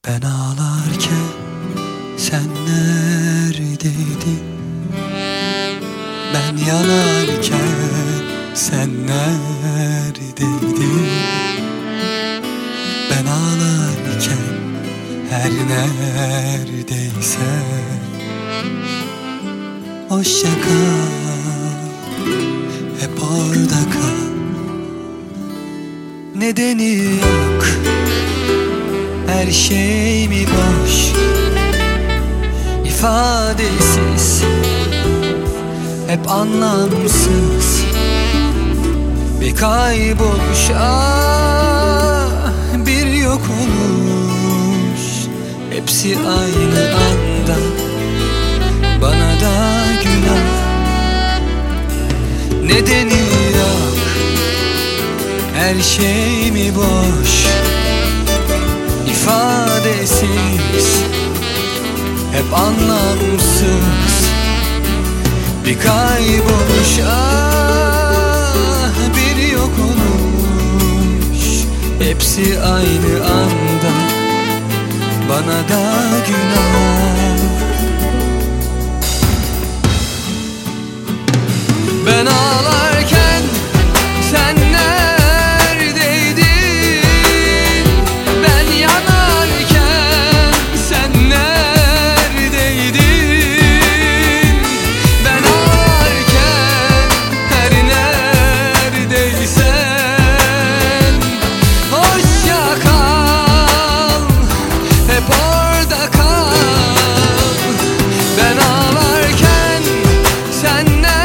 Ben ağlarken sen neredeydin? Ben yanarken sen neredeydin? Ben ağlarken her neredeyse hoşça kal, hep orada kal. Nedeni yok, her şey mi boş, ifadesiz, hep anlamsız. Bir kayboluş, bir yok oluş, hepsi aynı anda, bana da günah. Nedeni yok, her şey mi boş, ifadesiz, hep anlamsız. Bir kayboluş, bir yok oluş, hepsi aynı anda, bana da günah. Ben ağlarken sen neredeydin? Ben yanarken sen neredeydin? Ben ağlarken her neredeysen hoşça kal, hep orada kal. Ben ağlarken sen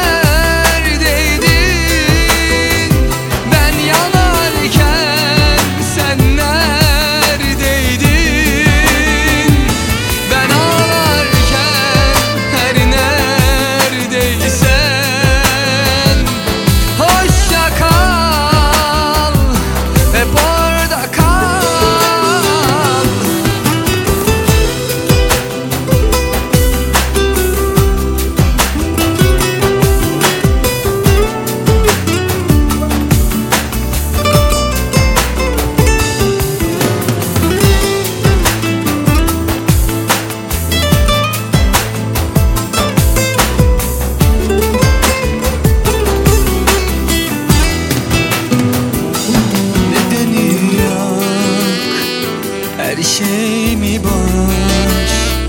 her şey mi boş,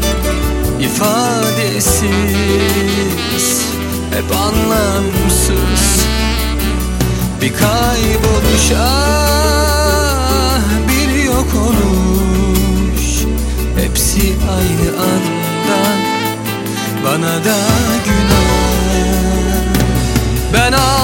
ifadesiz, hep anlamsız. Bir kayboluş, bir yok oluş, hepsi aynı anda, bana da günah. Ben